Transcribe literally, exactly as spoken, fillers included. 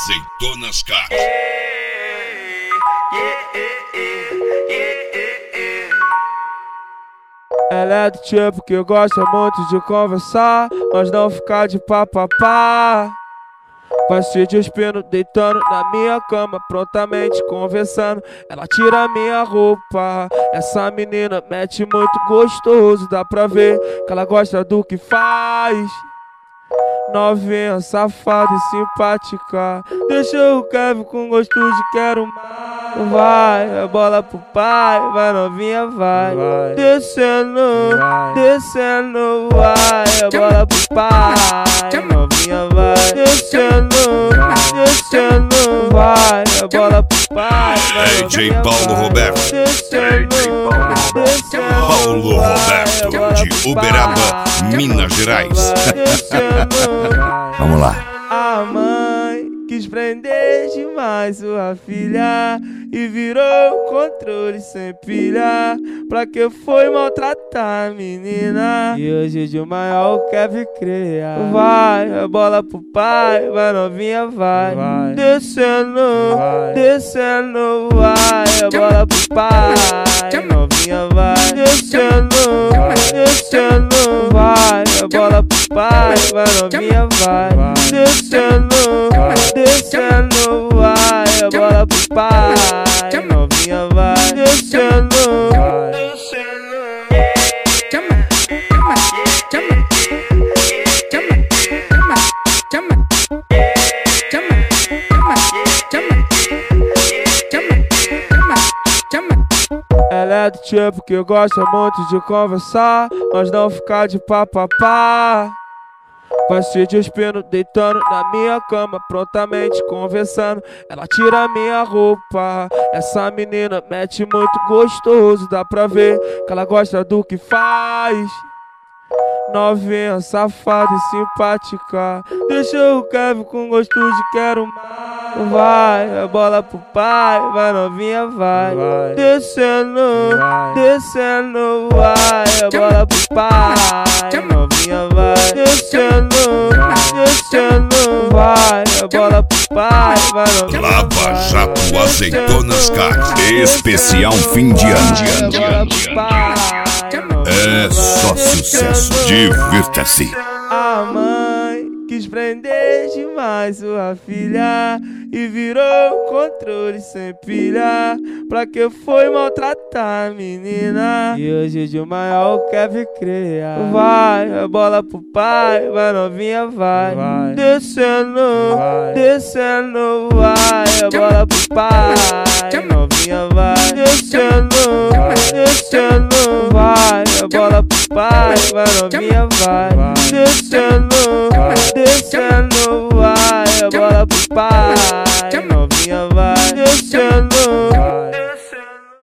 Azeitonas Card. Ela é do tipo que gosta muito de conversar, mas não ficar de papapá. Vai se despindo, deitando na minha cama, prontamente conversando. Ela tira minha roupa. Essa menina mete muito gostoso, dá pra ver que ela gosta do que faz. Novinha, safada e simpática, deixa o Kevin com gosto de quero mais. Vai, é bola pro pai, vai novinha, vai, vai. Descendo, vai. Descendo, vai, é bola pro pai, novinha, vai. Descendo, descendo, vai, é bola pro pai, vai. D J Paulo Roberto. Descendo, descendo, Paulo Roberto de Uberaba, Minas Gerais. Vamos lá. A mãe quis prender demais sua filha e virou controle sem pilha. Pra que foi maltratar a menina? E hoje de maior quer vir criar. Vai, é bola pro pai, vai novinha, vai, vai. Descendo, vai. Descendo, vai, é bola pro pai, novinha, vai. Descendo, descendo, vai, é bola pro pai, vai novinha, vai. Descendo, descendo, vai, é bola pro pai, novinha, vai. Descendo, descendo. Ela é do tipo que gosta muito de conversar, mas não ficar de papapá. Vai se despindo, deitando na minha cama, prontamente conversando. Ela tira minha roupa. Essa menina mete muito gostoso, dá pra ver que ela gosta do que faz. Novinha, safada e simpática, deixa o Kevin com gosto de quero mais. Vai, é bola pro pai, vai novinha, vai, vai. Descendo, vai. Descendo, vai, é bola pro pai, novinha, vai. Descendo, descendo, vai, é bola pro pai, vai novinha, vai. Lava Jato Azeitonas Card. Especial fim de ano. É só sucesso. Divirta-se. A mãe quis prender demais sua filha e virou controle sem pilha. Pra que foi maltratar a menina? E hoje de maior quer vir criar. Vai, é bola pro pai, vai novinha, vai, vai. Descendo, vai. Descendo, vai, é bola pro pai, novinha, vai. Descendo, descendo, vai, é bola pro pai, vai novinha, vai. Descendo, descendo.